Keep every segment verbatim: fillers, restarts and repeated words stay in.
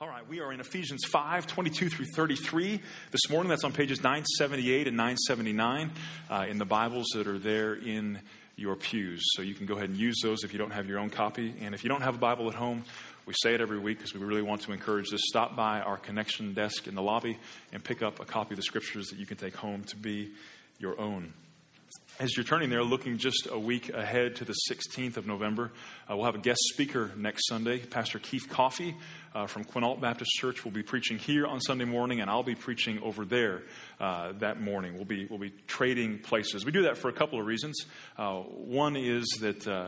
All right, we are in Ephesians five, twenty-two through thirty-three this morning. That's on pages nine seventy-eight and nine seventy-nine uh, in the Bibles that are there in your pews. So you can go ahead and use those if you don't have your own copy. And if you don't have a Bible at home, we say it every week because we really want to encourage this. Stop by our connection desk in the lobby and pick up a copy of the scriptures that you can take home to be your own. As you're turning there, looking just a week ahead to the sixteenth of November, uh, we'll have a guest speaker next Sunday. Pastor Keith Coffey uh, from Quinault Baptist Church will be preaching here on Sunday morning, and I'll be preaching over there uh, that morning. We'll be we'll be trading places. We do that for a couple of reasons. Uh, one is that uh,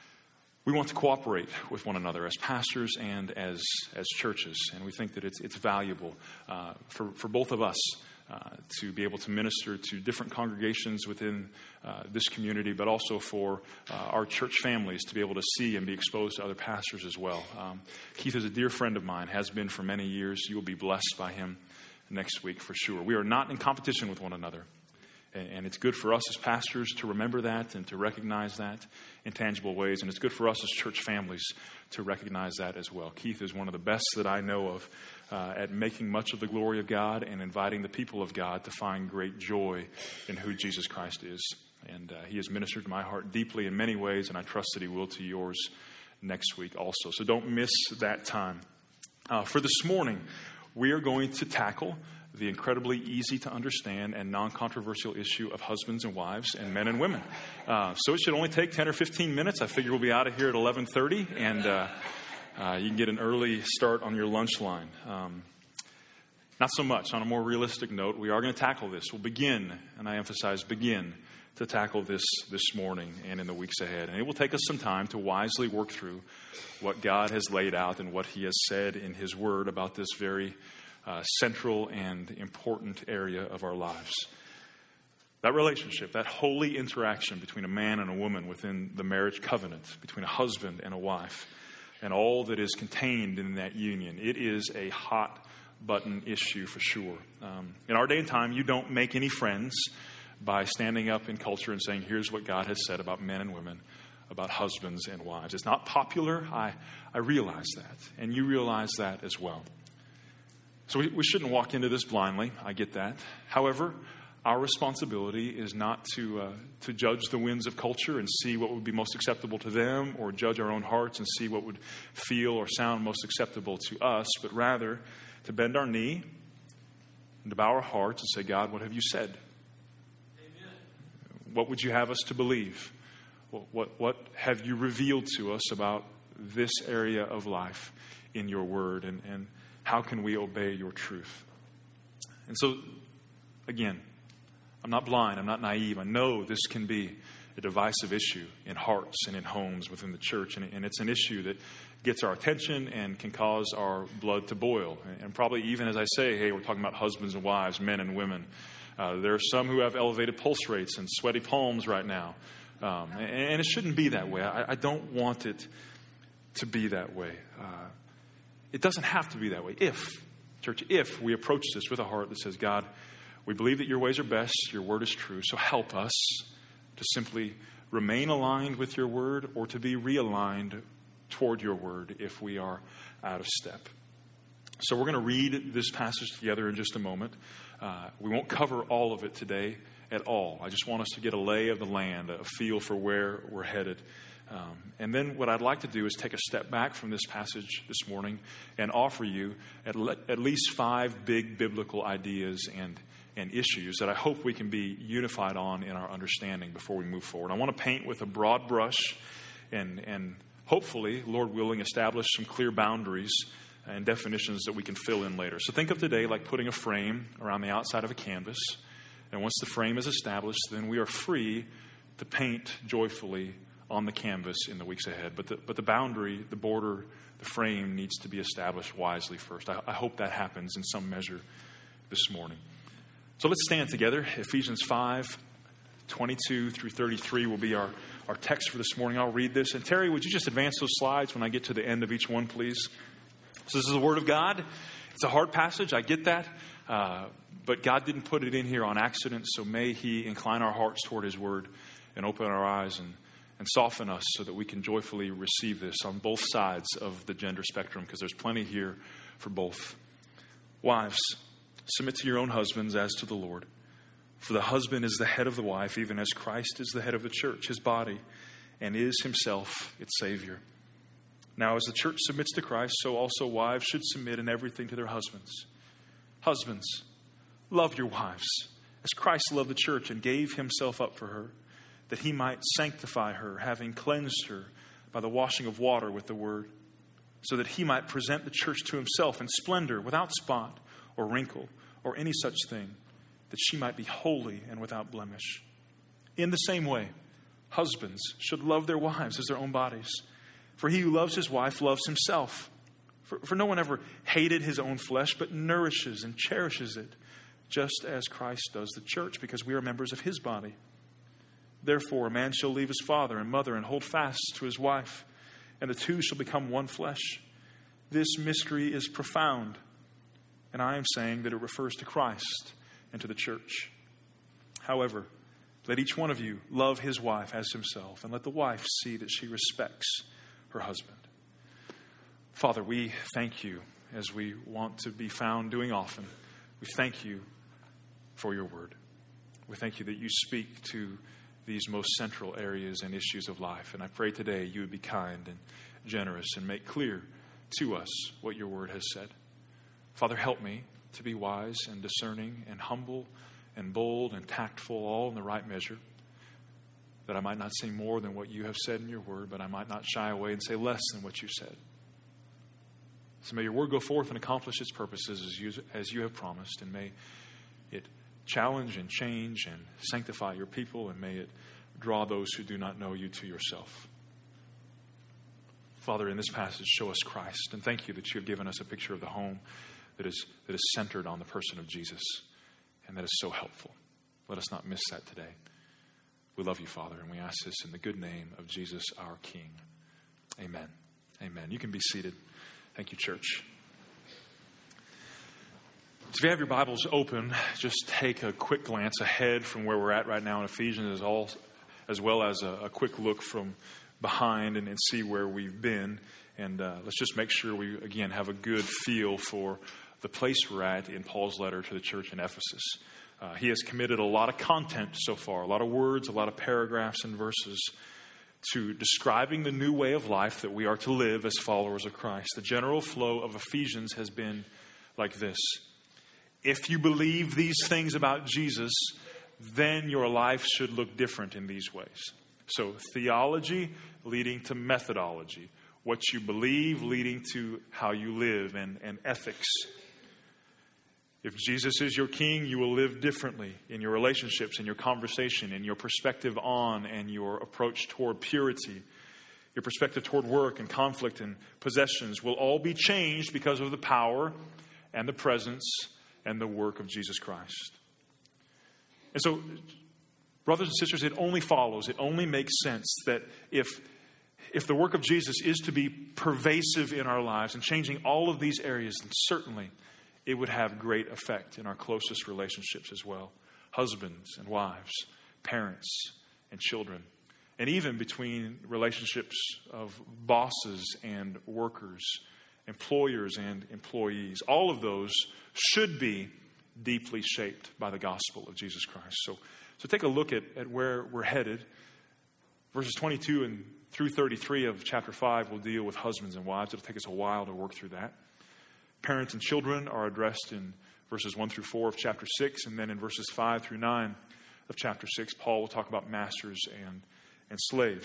we want to cooperate with one another as pastors and as as churches, and we think that it's it's valuable uh, for for both of us. Uh, to be able to minister to different congregations within uh, this community, but also for uh, our church families to be able to see and be exposed to other pastors as well. Um, Keith is a dear friend of mine, has been for many years. You will be blessed by him next week for sure. We are not in competition with one another. And, and it's good for us as pastors to remember that and to recognize that in tangible ways. And it's good for us as church families to recognize that as well. Keith is one of the best that I know of Uh, at making much of the glory of God and inviting the people of God to find great joy in who Jesus Christ is. And uh, he has ministered to my heart deeply in many ways, and I trust that he will to yours next week also. So don't miss that time. Uh, for this morning, we are going to tackle the incredibly easy to understand and non-controversial issue of husbands and wives and men and women. Uh, so it should only take ten or fifteen minutes. I figure we'll be out of here at eleven thirty, and uh, Uh, you can get an early start on your lunch line. Um, not so much. On a more realistic note, we are going to tackle this. We'll begin, and I emphasize begin, to tackle this this morning and in the weeks ahead. And it will take us some time to wisely work through what God has laid out and what he has said in his word about this very uh, central and important area of our lives. That relationship, that holy interaction between a man and a woman within the marriage covenant, between a husband and a wife, and all that is contained in that union. It is a hot button issue for sure. Um, in our day and time, you don't make any friends by standing up in culture and saying, here's what God has said about men and women, about husbands and wives. It's not popular. I, I realize that. And you realize that as well. So we, we shouldn't walk into this blindly. I get that. However, our responsibility is not to uh, to judge the winds of culture and see what would be most acceptable to them, or judge our own hearts and see what would feel or sound most acceptable to us, but rather to bend our knee and to bow our hearts and say, God, what have you said? Amen. What would you have us to believe? What, what, what have you revealed to us about this area of life in your word, and, and how can we obey your truth? And so, again, I'm not blind. I'm not naive. I know this can be a divisive issue in hearts and in homes within the church. And, and it's an issue that gets our attention and can cause our blood to boil. And probably even as I say, hey, we're talking about husbands and wives, men and women. Uh, there are some who have elevated pulse rates and sweaty palms right now. Um, and, and it shouldn't be that way. I, I don't want it to be that way. Uh, it doesn't have to be that way. If, church, if we approach this with a heart that says, God, we believe that your ways are best, your word is true, so help us to simply remain aligned with your word or to be realigned toward your word if we are out of step. So we're going to read this passage together in just a moment. Uh, we won't cover all of it today at all. I just want us to get a lay of the land, a feel for where we're headed. Um, and then what I'd like to do is take a step back from this passage this morning and offer you at, le- at least five big biblical ideas and and issues that I hope we can be unified on in our understanding before we move forward. I want to paint with a broad brush and, and hopefully, Lord willing, establish some clear boundaries and definitions that we can fill in later. So think of today like putting a frame around the outside of a canvas. And once the frame is established, then we are free to paint joyfully on the canvas in the weeks ahead. But the, but the boundary, the border, the frame needs to be established wisely first. I, I hope that happens in some measure this morning. So let's stand together. Ephesians five, twenty-two through thirty-three will be our, our text for this morning. I'll read this. And Terry, would you just advance those slides when I get to the end of each one, please? So this is the Word of God. It's a hard passage. I get that. Uh, but God didn't put it in here on accident. So may he incline our hearts toward his word and open our eyes and, and soften us so that we can joyfully receive this on both sides of the gender spectrum, because there's plenty here for both. Wives, submit to your own husbands as to the Lord. For the husband is the head of the wife, even as Christ is the head of the church, his body, and is himself its Savior. Now, as the church submits to Christ, so also wives should submit in everything to their husbands. Husbands, love your wives, as Christ loved the church and gave himself up for her, that he might sanctify her, having cleansed her by the washing of water with the word, so that he might present the church to himself in splendor, without spot or wrinkle or any such thing, that she might be holy and without blemish. In the same way, husbands should love their wives as their own bodies. For he who loves his wife loves himself. For, for no one ever hated his own flesh, but nourishes and cherishes it, just as Christ does the church, because we are members of his body. Therefore, a man shall leave his father and mother and hold fast to his wife, and the two shall become one flesh. This mystery is profound, and I am saying that it refers to Christ and to the church. However, let each one of you love his wife as himself, and let the wife see that she respects her husband. Father, we thank you, as we want to be found doing often. We thank you for your word. We thank you that you speak to these most central areas and issues of life. And I pray today you would be kind and generous and make clear to us what your word has said. Father, help me to be wise and discerning and humble and bold and tactful, all in the right measure, that I might not say more than what you have said in your word, but I might not shy away and say less than what you said. So may your word go forth and accomplish its purposes as you, as you have promised, and may it challenge and change and sanctify your people, and may it draw those who do not know you to yourself. Father, in this passage, show us Christ, and thank you that you have given us a picture of the home that is that is centered on the person of Jesus, and that is so helpful. Let us not miss that today. We love you, Father, and we ask this in the good name of Jesus, our King. Amen. Amen. You can be seated. Thank you, church. So if you have your Bibles open, just take a quick glance ahead from where we're at right now in Ephesians, as, all, as well as a, a quick look from behind and, and see where we've been. And uh, let's just make sure we, again, have a good feel for the place we're at in Paul's letter to the church in Ephesus. Uh, he has committed a lot of content so far, a lot of words, a lot of paragraphs and verses to describing the new way of life that we are to live as followers of Christ. The general flow of Ephesians has been like this. If you believe these things about Jesus, then your life should look different in these ways. So theology leading to methodology. What you believe leading to how you live, and, and ethics. If Jesus is your king, you will live differently in your relationships, in your conversation, in your perspective on and your approach toward purity. Your perspective toward work and conflict and possessions will all be changed because of the power and the presence and the work of Jesus Christ. And so, brothers and sisters, it only follows, it only makes sense that if If the work of Jesus is to be pervasive in our lives and changing all of these areas, then certainly it would have great effect in our closest relationships as well. Husbands and wives, parents and children, and even between relationships of bosses and workers, employers and employees. All of those should be deeply shaped by the gospel of Jesus Christ. So, so take a look at, at where we're headed. Verses twenty-two and through thirty-three of chapter five will deal with husbands and wives. It'll take us a while to work through that. Parents and children are addressed in verses one through four of chapter six. And then in verses five through nine of chapter six, Paul will talk about masters and, and slaves.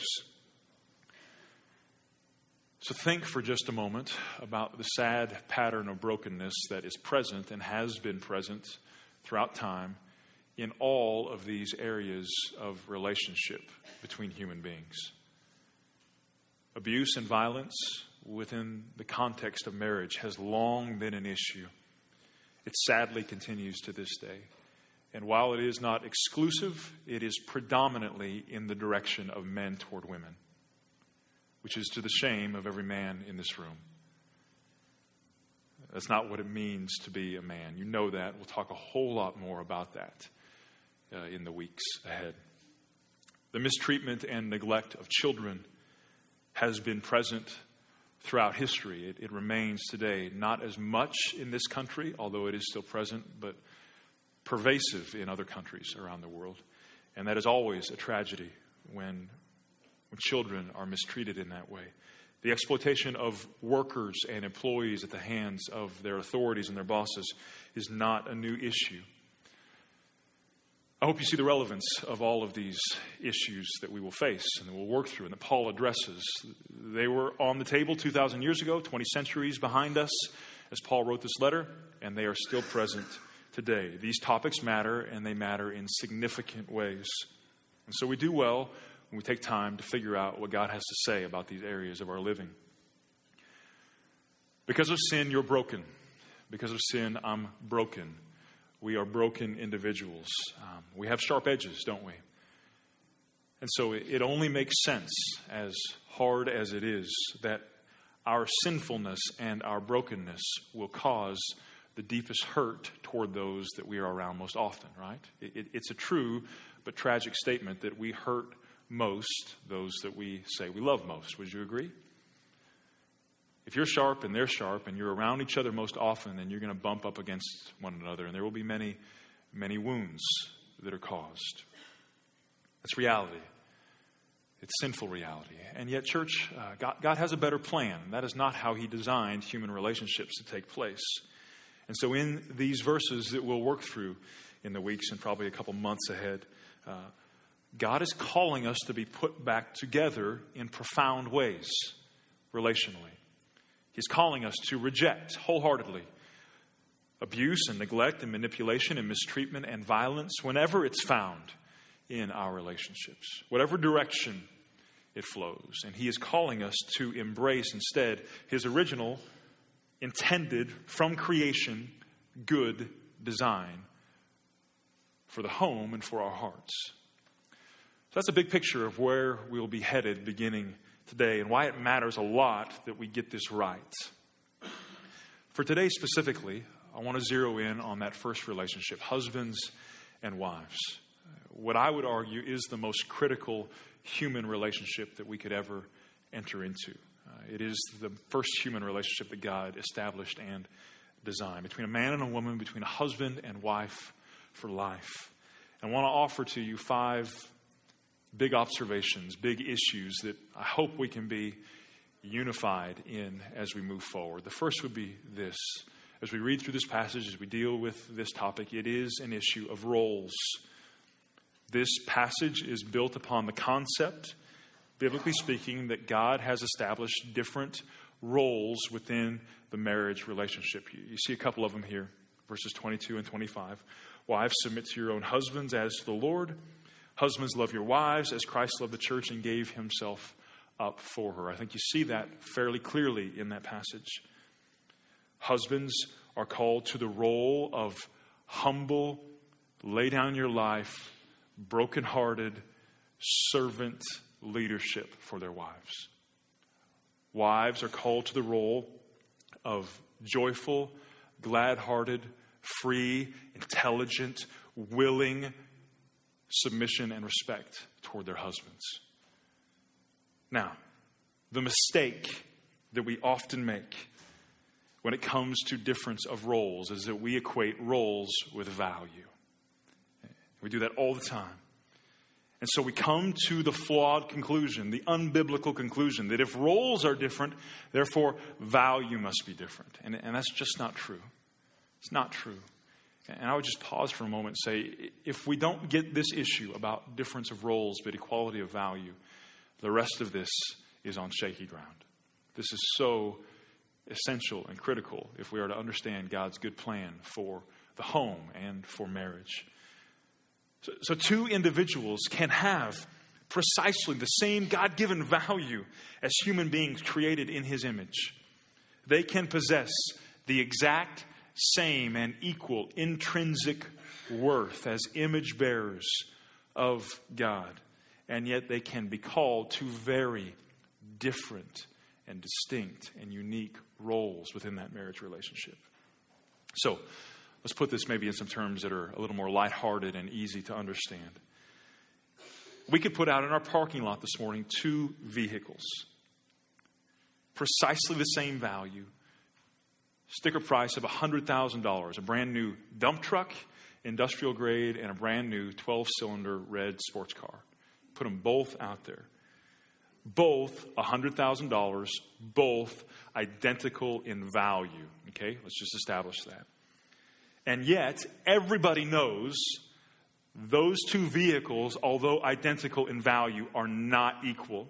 So think for just a moment about the sad pattern of brokenness that is present and has been present throughout time in all of these areas of relationship between human beings. Abuse and violence within the context of marriage has long been an issue. It sadly continues to this day. And while it is not exclusive, it is predominantly in the direction of men toward women, which is to the shame of every man in this room. That's not what it means to be a man. You know that. We'll talk a whole lot more about that uh, in the weeks ahead. The mistreatment and neglect of children has been present throughout history. It, it remains today, not as much in this country, although it is still present, but pervasive in other countries around the world. And that is always a tragedy when, when children are mistreated in that way. The exploitation of workers and employees at the hands of their authorities and their bosses is not a new issue. I hope you see the relevance of all of these issues that we will face and that we'll work through and that Paul addresses. They were on the table two thousand years ago, twenty centuries behind us, as Paul wrote this letter, and they are still present today. These topics matter, and they matter in significant ways. And so we do well when we take time to figure out what God has to say about these areas of our living. Because of sin, you're broken. Because of sin, I'm broken. We are broken individuals. Um, we have sharp edges, don't we? And so it, it only makes sense, as hard as it is, that our sinfulness and our brokenness will cause the deepest hurt toward those that we are around most often, right? It, it, it's a true but tragic statement that we hurt most those that we say we love most. Would you agree? If you're sharp and they're sharp and you're around each other most often, then you're going to bump up against one another, and there will be many, many wounds that are caused. That's reality. It's sinful reality. And yet, church, uh, God, God has a better plan. That is not how He designed human relationships to take place. And so in these verses that we'll work through in the weeks and probably a couple months ahead, uh, God is calling us to be put back together in profound ways, relationally. He's calling us to reject wholeheartedly abuse and neglect and manipulation and mistreatment and violence whenever it's found in our relationships, whatever direction it flows. And He is calling us to embrace instead His original, intended from creation, good design for the home and for our hearts. So that's a big picture of where we'll be headed beginning today and why it matters a lot that we get this right. For today specifically, I want to zero in on that first relationship, husbands and wives. What I would argue is the most critical human relationship that we could ever enter into. Uh, it is the first human relationship that God established and designed, between a man and a woman, between a husband and wife for life. And I want to offer to you five big observations, big issues that I hope we can be unified in as we move forward. The first would be this. As we read through this passage, as we deal with this topic, it is an issue of roles. This passage is built upon the concept, biblically speaking, that God has established different roles within the marriage relationship. You, you see a couple of them here, verses twenty-two and twenty-five. Wives, submit to your own husbands as to the Lord. Husbands, love your wives as Christ loved the church and gave Himself up for her. I think you see that fairly clearly in that passage. Husbands are called to the role of humble, lay down your life, brokenhearted, servant leadership for their wives. Wives are called to the role of joyful, glad-hearted, free, intelligent, willing submission and respect toward their husbands. Now, the mistake that we often make when it comes to difference of roles is that we equate roles with value. We do that all the time. And so we come to the flawed conclusion, the unbiblical conclusion, that if roles are different, therefore value must be different. And, and that's just not true. It's not true. And I would just pause for a moment and say, if we don't get this issue about difference of roles but equality of value, the rest of this is on shaky ground. This is so essential and critical if we are to understand God's good plan for the home and for marriage. So, so two individuals can have precisely the same God-given value as human beings created in His image. They can possess the exact same and equal intrinsic worth as image bearers of God. And yet they can be called to very different and distinct and unique roles within that marriage relationship. So let's put this maybe in some terms that are a little more lighthearted and easy to understand. We could put out in our parking lot this morning two vehicles. precisely the same value, sticker price of one hundred thousand dollars, a brand new dump truck, industrial grade, and a brand new twelve-cylinder red sports car. Put them both out there. Both one hundred thousand dollars, both identical in value. Okay, let's just establish that. And yet, everybody knows those two vehicles, although identical in value, are not equal.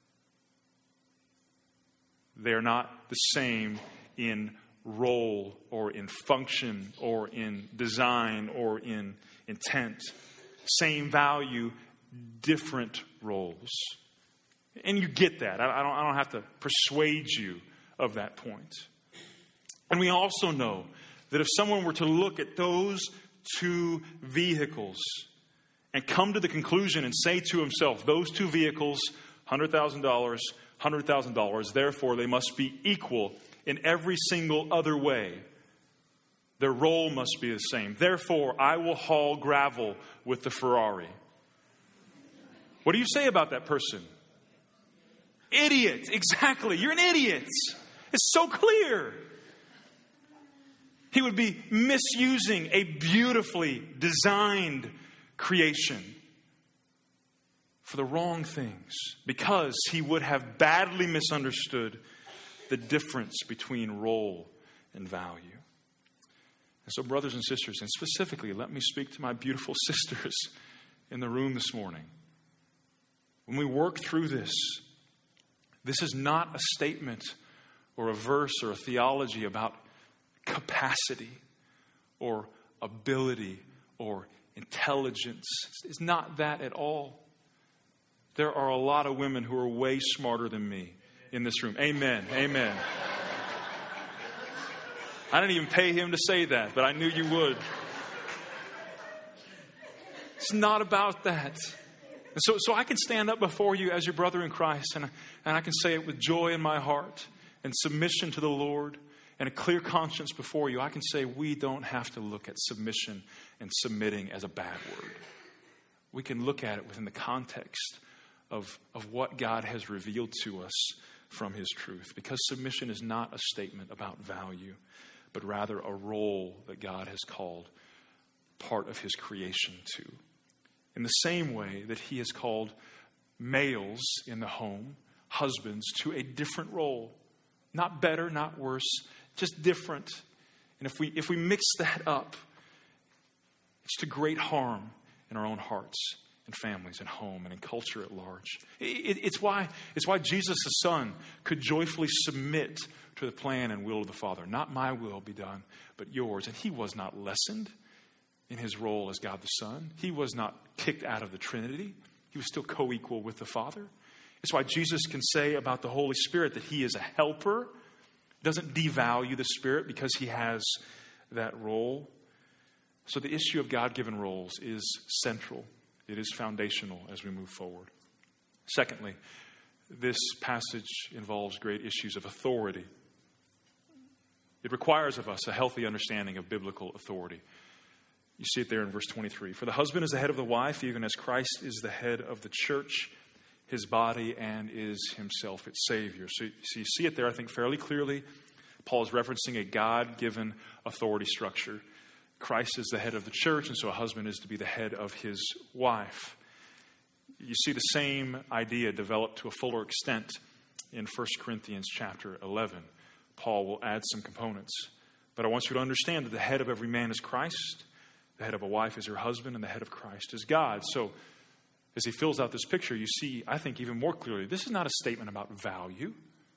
They're not the same in role or in function or in design or in intent. Same value, different roles. And you get that. I don't, I don't have to persuade you of that point. And we also know that if someone were to look at those two vehicles and come to the conclusion and say to himself, those two vehicles, one hundred thousand dollars, one hundred thousand dollars, therefore they must be equal in every single other way. Their role must be the same. Therefore, I will haul gravel with the Ferrari. What do you say about that person? Idiot. Exactly. You're an idiot. It's so clear. He would be misusing a beautifully designed creation for the wrong things because he would have badly misunderstood the difference between role and value. And so, brothers and sisters, and specifically, let me speak to my beautiful sisters in the room this morning. When we work through this, this is not a statement or a verse or a theology about capacity or ability or intelligence. It's not that at all. There are a lot of women who are way smarter than me in this room. Amen. Amen. I didn't even pay him to say that, but I knew you would. It's not about that. And so, so I can stand up before you as your brother in Christ, and, and I can say it with joy in my heart and submission to the Lord and a clear conscience before you. I can say we don't have to look at submission and submitting as a bad word. We can look at it within the context of, of what God has revealed to us from his truth. Because submission is not a statement about value, but rather a role that God has called part of his creation to. In the same way that he has called males in the home, husbands, to a different role. Not better, not worse, just different. And if we if we mix that up, it's to great harm in our own hearts and families and home and in culture at large. It, it's why it's why Jesus the Son could joyfully submit to the plan and will of the Father. Not my will be done, but yours. And he was not lessened in his role as God the Son. He was not kicked out of the Trinity. He was still co-equal with the Father. It's why Jesus can say about the Holy Spirit that he is a helper. Doesn't devalue the Spirit because he has that role. So the issue of God-given roles is central. It is foundational as we move forward. Secondly, this passage involves great issues of authority. It requires of us a healthy understanding of biblical authority. You see it there in verse twenty-three. For the husband is the head of the wife, even as Christ is the head of the church, his body, and is himself its Savior. So, so you see it there, I think, fairly clearly. Paul is referencing a God-given authority structure. Christ is the head of the church, and so a husband is to be the head of his wife. You see the same idea developed to a fuller extent in First Corinthians chapter eleven. Paul will add some components. But I want you to understand that the head of every man is Christ. The head of a wife is her husband, and the head of Christ is God. So as he fills out this picture, you see, I think, even more clearly, this is not a statement about value.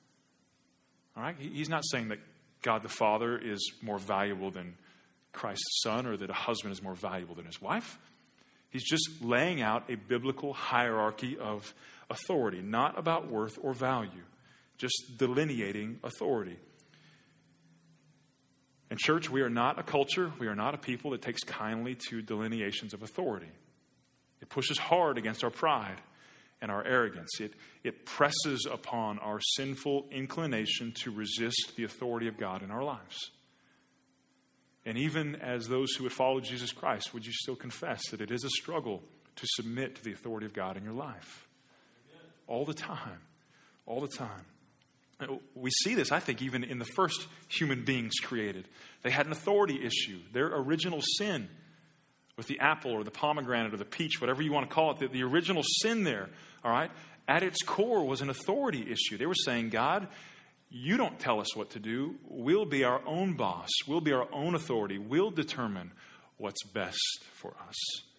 All right? He's not saying that God the Father is more valuable than Christ's Son or that a husband is more valuable than his wife. He's just laying out a biblical hierarchy of authority, not about worth or value, just delineating authority. In church, we are not a culture, we are not a people that takes kindly to delineations of authority. It pushes hard against our pride and our arrogance. It, it presses upon our sinful inclination to resist the authority of God in our lives. And even as those who would follow Jesus Christ, would you still confess that it is a struggle to submit to the authority of God in your life? All the time. All the time. We see this, I think, even in the first human beings created. They had an authority issue. Their original sin with the apple or the pomegranate or the peach, whatever you want to call it, the, the original sin there, all right, at its core was an authority issue. They were saying, God, you don't tell us what to do. We'll be our own boss. We'll be our own authority. We'll determine what's best for us.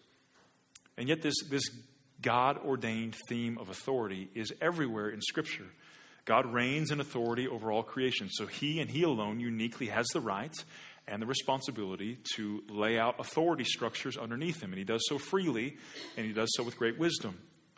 And yet this, this God-ordained theme of authority is everywhere in Scripture. God reigns in authority over all creation. So he and he alone uniquely has the right and the responsibility to lay out authority structures underneath him. And he does so freely, and he does so with great wisdom.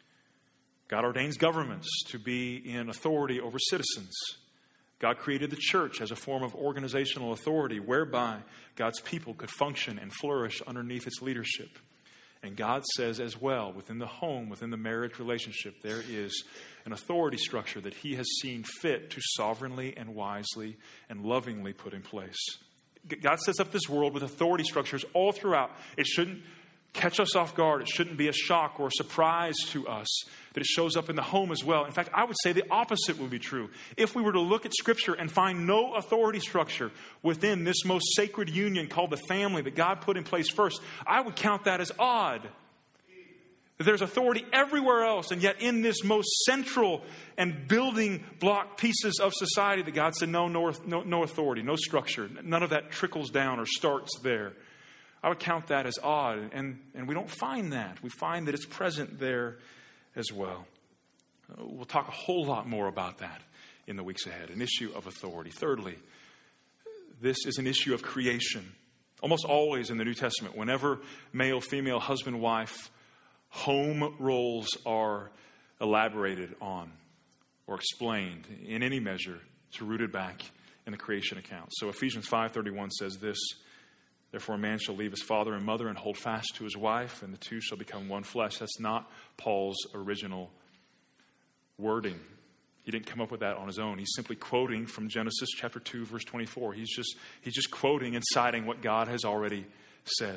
God ordains governments to be in authority over citizens. God created the church as a form of organizational authority whereby God's people could function and flourish underneath its leadership. And God says as well, within the home, within the marriage relationship, there is an authority structure that he has seen fit to sovereignly and wisely and lovingly put in place. God sets up this world with authority structures all throughout. It shouldn't catch us off guard. It shouldn't be a shock or a surprise to us that it shows up in the home as well. In fact, I would say the opposite would be true. If we were to look at Scripture and find no authority structure within this most sacred union called the family that God put in place first, I would count that as odd. There's authority everywhere else, and yet in this most central and building block pieces of society that God said, no, no, no, no authority, no structure. None of that trickles down or starts there. I would count that as odd, and, and we don't find that. We find that it's present there as well. We'll talk a whole lot more about that in the weeks ahead, an issue of authority. Thirdly, this is an issue of creation. Almost always in the New Testament, whenever male, female, husband, wife, home roles are elaborated on or explained in any measure, it's rooted back in the creation account. So Ephesians five thirty-one says this, therefore a man shall leave his father and mother and hold fast to his wife, and the two shall become one flesh. That's not Paul's original wording. He didn't come up with that on his own. He's simply quoting from Genesis chapter two, verse twenty-four. He's just, he's just quoting and citing what God has already said.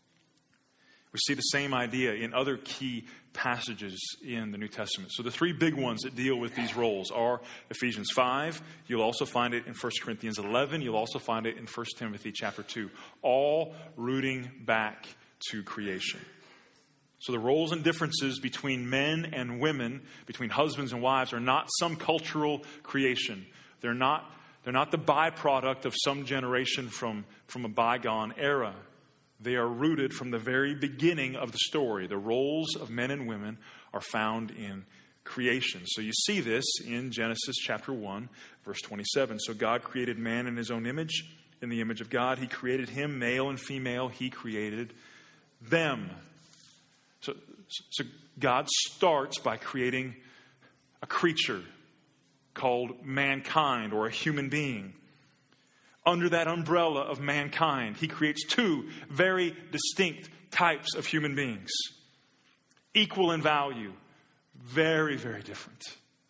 We see the same idea in other key passages in the New Testament. So the three big ones that deal with these roles are Ephesians five. You'll also find it in First Corinthians eleven. You'll also find it in First Timothy chapter two. All rooting back to creation. So the roles and differences between men and women, between husbands and wives, are not some cultural creation. They're not, they're not the byproduct of some generation from, from a bygone era. They are rooted from the very beginning of the story. The roles of men and women are found in creation. So you see this in Genesis chapter one, verse twenty-seven. So God created man in his own image. In the image of God, he created him, male and female. He created them. So, so God starts by creating a creature called mankind or a human being. Under that umbrella of mankind, he creates two very distinct types of human beings. Equal in value, very, very different.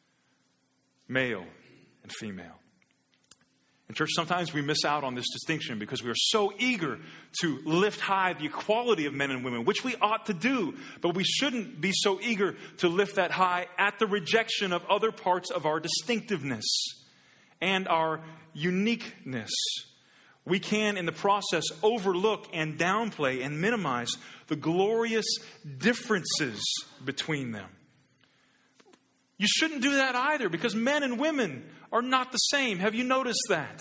Male and female. In church, sometimes we miss out on this distinction because we are so eager to lift high the equality of men and women, which we ought to do. But we shouldn't be so eager to lift that high at the rejection of other parts of our distinctiveness and our uniqueness. We can, in the process, overlook and downplay and minimize the glorious differences between them. You shouldn't do that either, because men and women are not the same. Have you noticed that?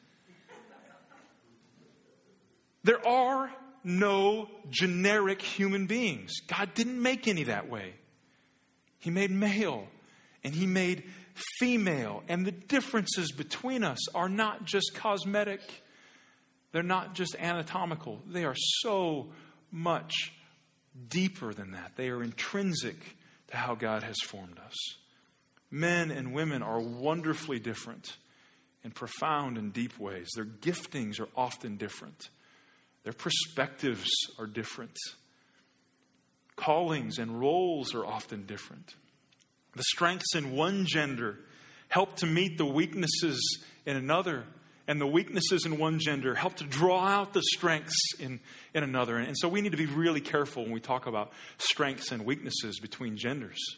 There are no generic human beings. God didn't make any that way. He made male and he made female. And the differences between us are not just cosmetic. They're not just anatomical. They are so much deeper than that. They are intrinsic to how God has formed us. Men and women are wonderfully different in profound and deep ways. Their giftings are often different. Their perspectives are different. Callings and roles are often different. The strengths in one gender help to meet the weaknesses in another. And the weaknesses in one gender help to draw out the strengths in, in another. And so we need to be really careful when we talk about strengths and weaknesses between genders.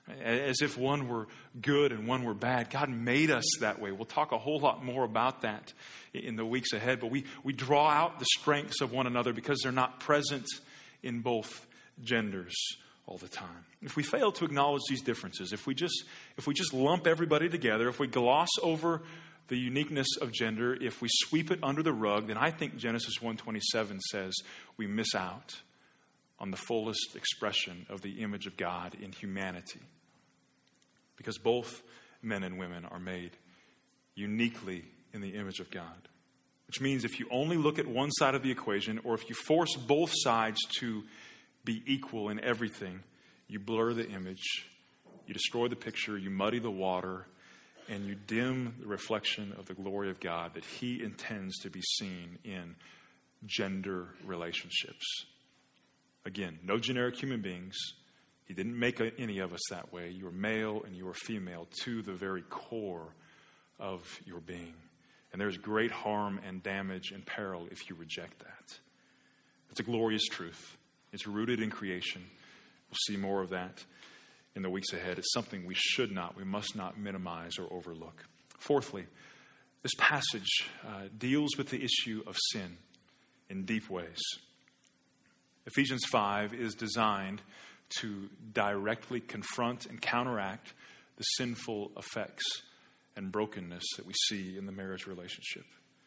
as if one were good and one were bad. God made us that way. We'll talk a whole lot more about that in the weeks ahead, but we, we draw out the strengths of one another because they're not present in both genders all the time. If we fail to acknowledge these differences, if we just if we just lump everybody together, if we gloss over the uniqueness of gender, if we sweep it under the rug, then I think Genesis one twenty-seven says we miss out on the fullest expression of the image of God in humanity. Because both men and women are made uniquely in the image of God. Which means if you only look at one side of the equation, or if you force both sides to be equal in everything, you blur the image, you destroy the picture, you muddy the water, and you dim the reflection of the glory of God that He intends to be seen in gender relationships. Again, no generic human beings. He didn't make any of us that way. You are male and you are female to the very core of your being. And there's great harm and damage and peril if you reject that. It's a glorious truth. It's rooted in creation. We'll see more of that in the weeks ahead. It's something we should not, we must not minimize or overlook. Fourthly, this passage uh, deals with the issue of sin in deep ways. Ephesians five is designed to directly confront and counteract the sinful effects and brokenness that we see in the marriage relationship.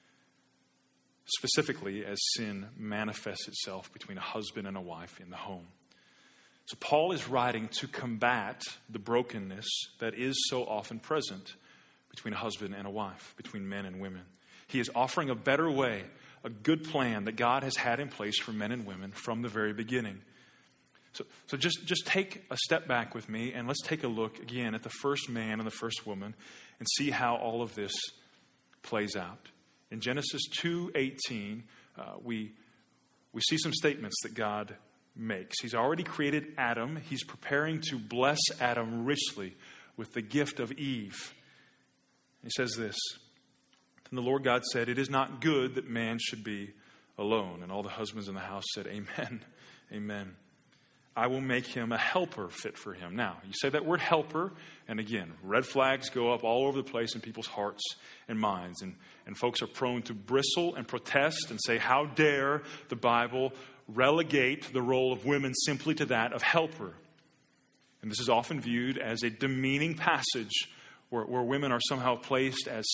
Specifically, as sin manifests itself between a husband and a wife in the home. So Paul is writing to combat the brokenness that is so often present between a husband and a wife, between men and women. He is offering a better way, a good plan that God has had in place for men and women from the very beginning. So, so just, just take a step back with me and let's take a look again at the first man and the first woman and see how all of this plays out. In Genesis two eighteen, uh, we, we see some statements that God makes. He's already created Adam. He's preparing to bless Adam richly with the gift of Eve. He says this, "Then the Lord God said, 'It is not good that man should be alone.' And all the husbands in the house said, 'Amen, amen. I will make him a helper fit for him.'" Now, you say that word helper, and again, red flags go up all over the place in people's hearts and minds. And, and folks are prone to bristle and protest and say, how dare the Bible relegate the role of women simply to that of helper? And this is often viewed as a demeaning passage where, where women are somehow placed as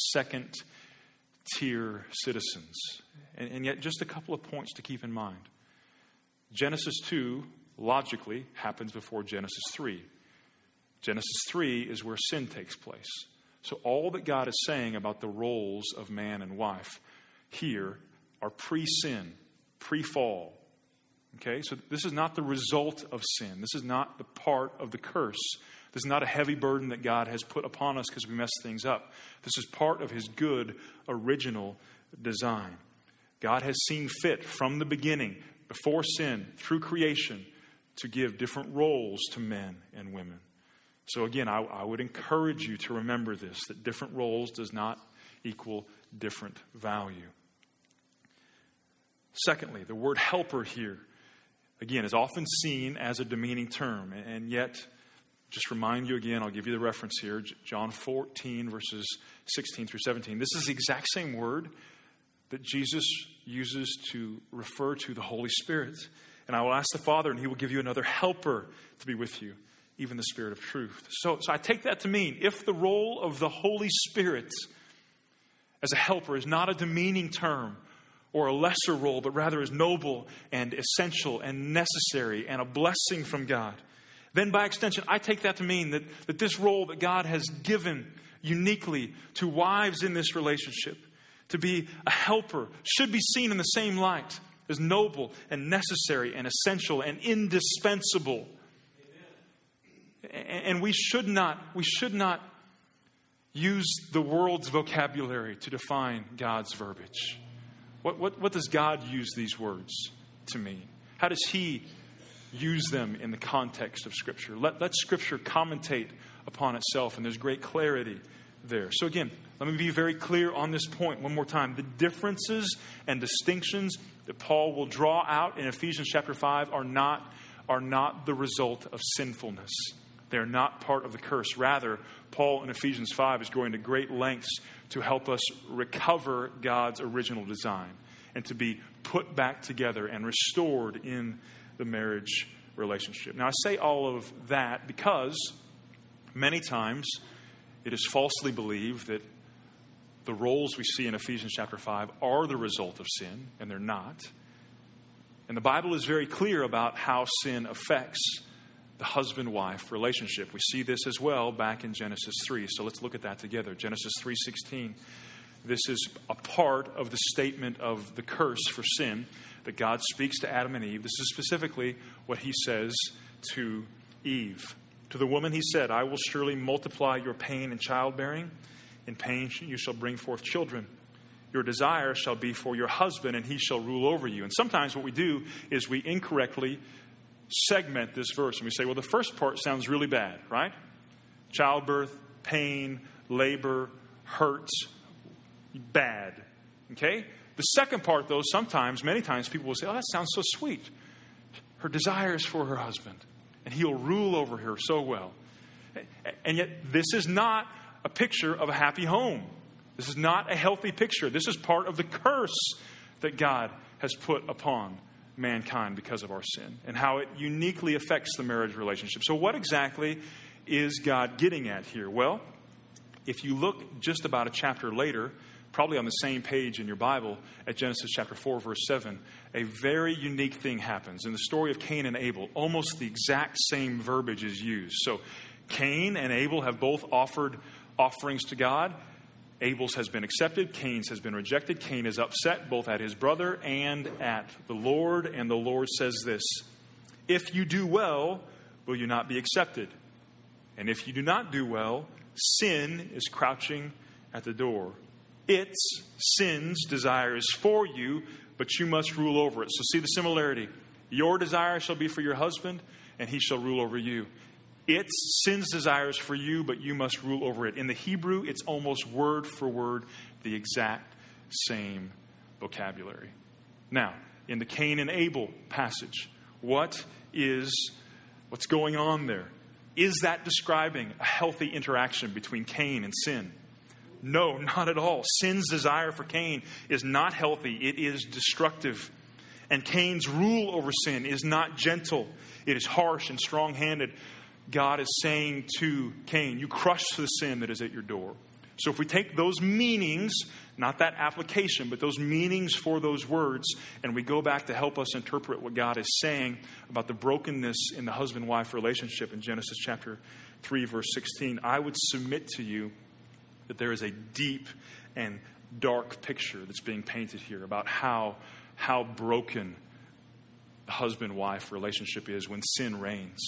second-tier citizens. And, and yet, just a couple of points to keep in mind. Genesis two logically happens before Genesis three. Genesis three is where sin takes place. So all that God is saying about the roles of man and wife here are pre-sin, pre-fall. Okay, so this is not the result of sin. This is not the part of the curse. This is not a heavy burden that God has put upon us because we messed things up. This is part of His good, original design. God has seen fit from the beginning, before sin, through creation, to give different roles to men and women. So again, I, I would encourage you to remember this, that different roles does not equal different value. Secondly, the word helper here, again, is often seen as a demeaning term. And yet, just remind you again, I'll give you the reference here, John fourteen, verses sixteen through seventeen. This is the exact same word that Jesus uses to refer to the Holy Spirit. And I will ask the Father, and He will give you another helper to be with you, even the Spirit of truth. So, so I take that to mean, if the role of the Holy Spirit as a helper is not a demeaning term or a lesser role, but rather is noble and essential and necessary and a blessing from God, then by extension, I take that to mean that, that this role that God has given uniquely to wives in this relationship, to be a helper, should be seen in the same light as noble and necessary and essential and indispensable. Amen. And we should not, we should not use the world's vocabulary to define God's verbiage. What, what, what does God use these words to mean? How does He use them in the context of Scripture? Let, let Scripture commentate upon itself, and there's great clarity there. So again, let me be very clear on this point one more time. The differences and distinctions that Paul will draw out in Ephesians chapter five are not, are not the result of sinfulness. They're not part of the curse. Rather, Paul in Ephesians five is going to great lengths to help us recover God's original design and to be put back together and restored in the marriage relationship. Now, I say all of that because many times it is falsely believed that the roles we see in Ephesians chapter five are the result of sin, and they're not. And the Bible is very clear about how sin affects the husband-wife relationship. We see this as well back in Genesis three. So let's look at that together. Genesis three sixteen. This is a part of the statement of the curse for sin that God speaks to Adam and Eve. This is specifically what he says to Eve. To the woman he said, I will surely multiply your pain in childbearing. In pain you shall bring forth children. Your desire shall be for your husband, and he shall rule over you. And sometimes what we do is we incorrectly segment this verse. And we say, well, the first part sounds really bad, right? Childbirth, pain, labor, hurts, bad. Okay? The second part, though, sometimes, many times, people will say, oh, that sounds so sweet. Her desire is for her husband, and he'll rule over her so well. And yet, this is not a picture of a happy home. This is not a healthy picture. This is part of the curse that God has put upon mankind because of our sin and how it uniquely affects the marriage relationship. So what exactly is God getting at here? Well, if you look just about a chapter later, probably on the same page in your Bible, at Genesis chapter four, verse seven, a very unique thing happens. In the story of Cain and Abel, almost the exact same verbiage is used. So Cain and Abel have both offered offerings to God. Abel's has been accepted. Cain's has been rejected. Cain is upset both at his brother and at the Lord. And the Lord says this, if you do well, will you not be accepted? And if you do not do well, sin is crouching at the door. Its, sin's desire is for you, but you must rule over it. So see the similarity. Your desire shall be for your husband, and he shall rule over you. Its, sin's desire is for you, but you must rule over it. In the Hebrew, it's almost word for word the exact same vocabulary. Now, in the Cain and Abel passage, what is, what's going on there? Is that describing a healthy interaction between Cain and sin? No, not at all. Sin's desire for Cain is not healthy. It is destructive. And Cain's rule over sin is not gentle. It is harsh and strong-handed. God is saying to Cain, you crush the sin that is at your door. So if we take those meanings, not that application, but those meanings for those words, and we go back to help us interpret what God is saying about the brokenness in the husband-wife relationship in Genesis chapter three, verse sixteen, I would submit to you that there is a deep and dark picture that's being painted here about how, how broken the husband-wife relationship is when sin reigns.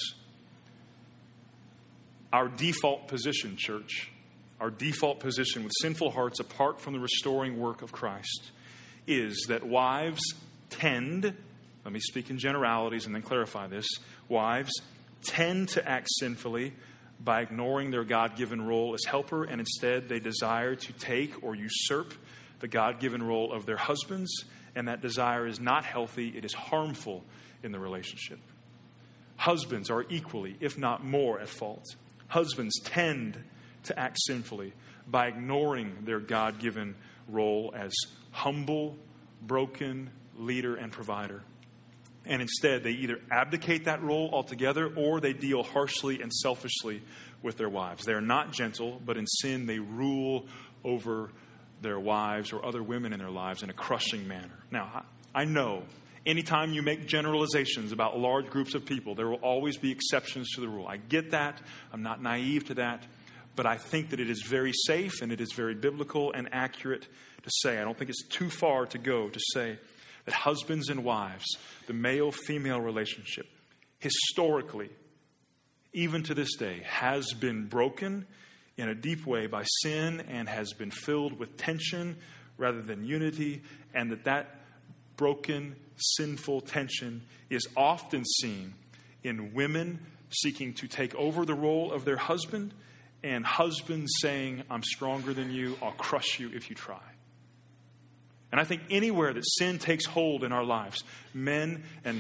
Our default position, church, our default position with sinful hearts apart from the restoring work of Christ is that wives tend, let me speak in generalities and then clarify this, wives tend to act sinfully by ignoring their God-given role as helper, and instead they desire to take or usurp the God-given role of their husbands, and that desire is not healthy, it is harmful in the relationship. Husbands are equally, if not more, at fault. Husbands tend to act sinfully by ignoring their God-given role as humble, broken leader and provider. And instead, they either abdicate that role altogether or they deal harshly and selfishly with their wives. They are not gentle, but in sin, they rule over their wives or other women in their lives in a crushing manner. Now, I know anytime you make generalizations about large groups of people, there will always be exceptions to the rule. I get that. I'm not naive to that. But I think that it is very safe and it is very biblical and accurate to say, I don't think it's too far to go to say that husbands and wives, the male-female relationship, historically, even to this day, has been broken in a deep way by sin and has been filled with tension rather than unity, and that that broken, sinful tension is often seen in women seeking to take over the role of their husband and husbands saying, I'm stronger than you, I'll crush you if you try. And I think anywhere that sin takes hold in our lives, men and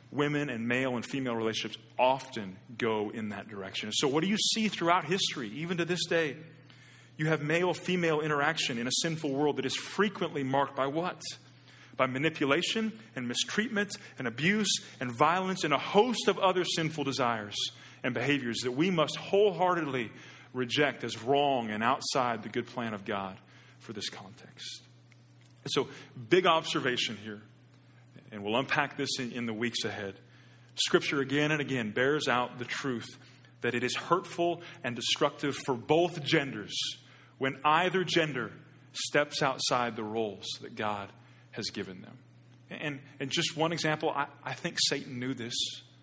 women and male and female relationships often go in that direction. And so what do you see throughout history, even to this day? You have male-female interaction in a sinful world that is frequently marked by what? By manipulation and mistreatment and abuse and violence and a host of other sinful desires and behaviors that we must wholeheartedly reject as wrong and outside the good plan of God for this context. And so, big observation here, and we'll unpack this in, in the weeks ahead. Scripture again and again bears out the truth that it is hurtful and destructive for both genders when either gender steps outside the roles that God has given them. And, and just one example, I, I think Satan knew this.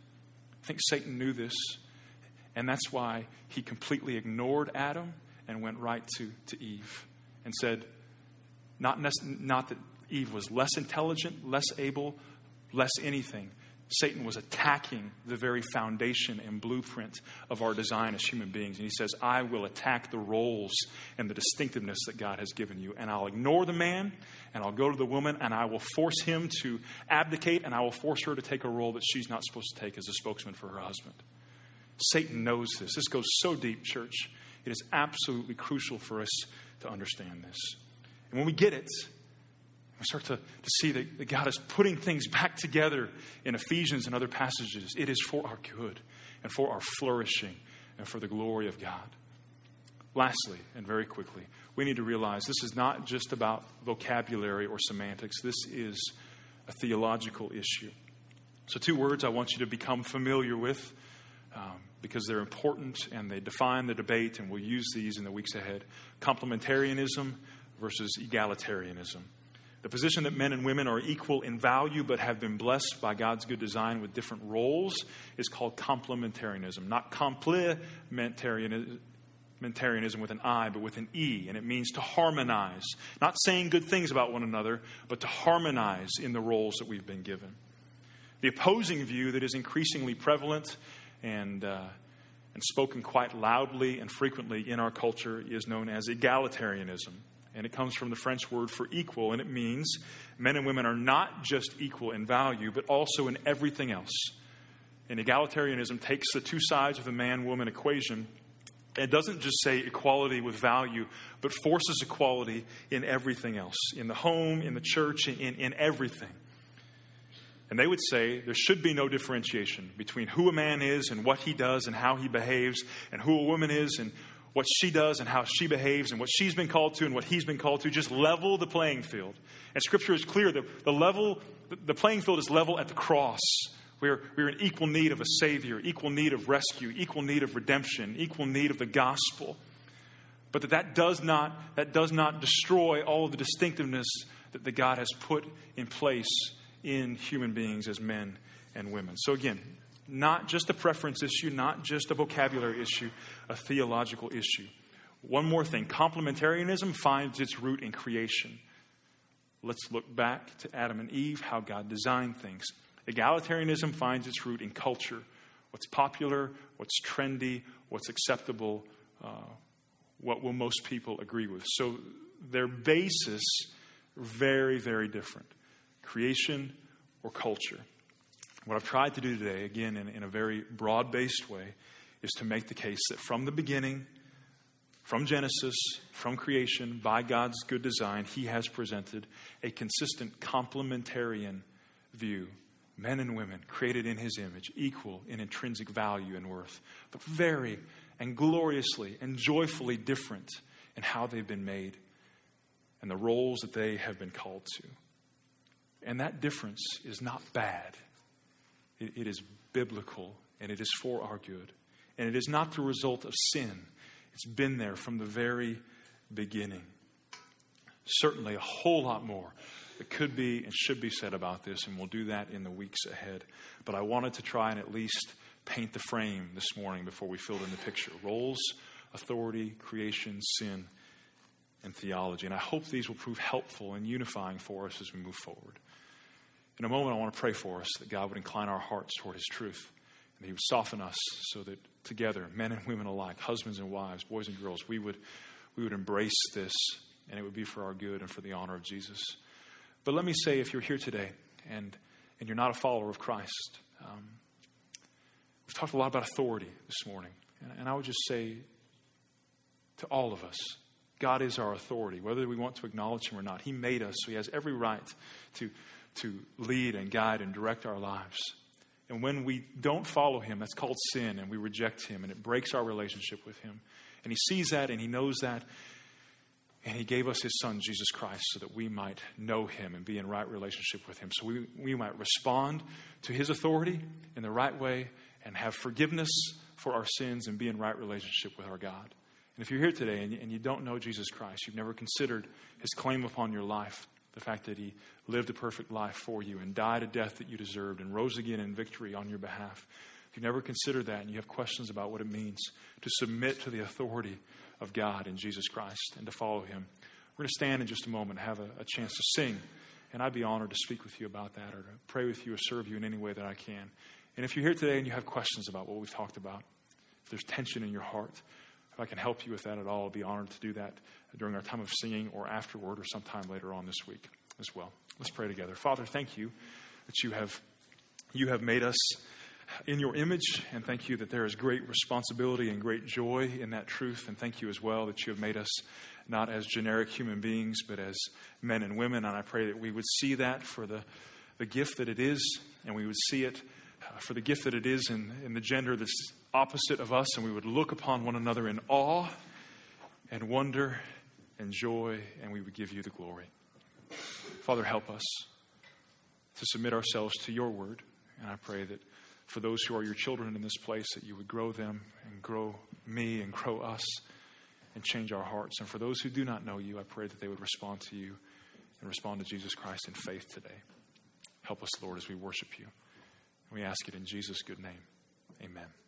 I think Satan knew this. And that's why he completely ignored Adam and went right to, to Eve and said, not, nec- not that Eve was less intelligent, less able, less anything. Satan was attacking the very foundation and blueprint of our design as human beings. And he says, I will attack the roles and the distinctiveness that God has given you. And I'll ignore the man, and I'll go to the woman, and I will force him to abdicate, and I will force her to take a role that she's not supposed to take as a spokesman for her husband. Satan knows this. This goes so deep, church. It is absolutely crucial for us to understand this. And when we get it, we start to, to see that, that God is putting things back together in Ephesians and other passages. It is for our good and for our flourishing and for the glory of God. Lastly, and very quickly, we need to realize this is not just about vocabulary or semantics. This is a theological issue. So two words I want you to become familiar with um, because they're important and they define the debate, and we'll use these in the weeks ahead. Complementarianism versus egalitarianism. The position that men and women are equal in value but have been blessed by God's good design with different roles is called complementarianism. Not complementarianism with an I, but with an E. And it means to harmonize. Not saying good things about one another, but to harmonize in the roles that we've been given. The opposing view that is increasingly prevalent and, uh, and spoken quite loudly and frequently in our culture is known as egalitarianism. And it comes from the French word for equal, and it means men and women are not just equal in value, but also in everything else. And egalitarianism takes the two sides of the man-woman equation. It doesn't just say equality with value, but forces equality in everything else, in the home, in the church, in, in everything. And they would say there should be no differentiation between who a man is and what he does and how he behaves, and who a woman is and what she does and how she behaves and what she's been called to and what he's been called to. Just level the playing field. And Scripture is clear that the level, the playing field is level at the cross. We're, we're in equal need of a Savior, equal need of rescue, equal need of redemption, equal need of the gospel. But that, that does not, that does not destroy all of the distinctiveness that, that God has put in place in human beings as men and women. So again, not just a preference issue, not just a vocabulary issue, a theological issue. One more thing. Complementarianism finds its root in creation. Let's look back to Adam and Eve, how God designed things. Egalitarianism finds its root in culture. What's popular, what's trendy, what's acceptable, uh, what will most people agree with. So their basis, very, very different. Creation or culture. What I've tried to do today, again, in, in a very broad-based way, is to make the case that from the beginning, from Genesis, from creation, by God's good design, He has presented a consistent complementarian view. Men and women created in His image, equal in intrinsic value and worth, but very and gloriously and joyfully different in how they've been made and the roles that they have been called to. And that difference is not bad. It, it is biblical, and it is for our good. And it is not the result of sin. It's been there from the very beginning. Certainly a whole lot more that could be and should be said about this, and we'll do that in the weeks ahead. But I wanted to try and at least paint the frame this morning before we filled in the picture. Roles, authority, creation, sin, and theology. And I hope these will prove helpful and unifying for us as we move forward. In a moment, I want to pray for us that God would incline our hearts toward His truth, and He would soften us so that together, men and women alike, husbands and wives, boys and girls, we would we would embrace this, and it would be for our good and for the honor of Jesus. But let me say, if you're here today and, and you're not a follower of Christ, uh, Um, we've talked a lot about authority this morning. And, and I would just say to all of us, God is our authority, whether we want to acknowledge him or not. He made us, so he has every right to, to lead and guide and direct our lives. And when we don't follow him, that's called sin, and we reject him, and it breaks our relationship with him. And he sees that, and he knows that, and he gave us his son, Jesus Christ, so that we might know him and be in right relationship with him. So we, we might respond to his authority in the right way and have forgiveness for our sins and be in right relationship with our God. And if you're here today and you, and you don't know Jesus Christ, you've never considered his claim upon your life, the fact that he lived a perfect life for you and died a death that you deserved and rose again in victory on your behalf. If you've never considered that and you have questions about what it means to submit to the authority of God in Jesus Christ and to follow him, we're going to stand in just a moment and have a, a chance to sing. And I'd be honored to speak with you about that or to pray with you or serve you in any way that I can. And if you're here today and you have questions about what we've talked about, if there's tension in your heart, if I can help you with that at all, I'll be honored to do that during our time of singing or afterward or sometime later on this week as well. Let's pray together. Father, thank you that you have you have made us in your image, and thank you that there is great responsibility and great joy in that truth. And thank you as well that you have made us not as generic human beings, but as men and women. And I pray that we would see that for the, the gift that it is, and we would see it uh, for the gift that it is in, in the gender that's opposite of us, and we would look upon one another in awe and wonder and joy, and we would give you the glory. Father, help us to submit ourselves to your word, and I pray that for those who are your children in this place, that you would grow them and grow me and grow us and change our hearts. And for those who do not know you, I pray that they would respond to you and respond to Jesus Christ in faith today. Help us, Lord, as we worship you. And we ask it in Jesus' good name. Amen.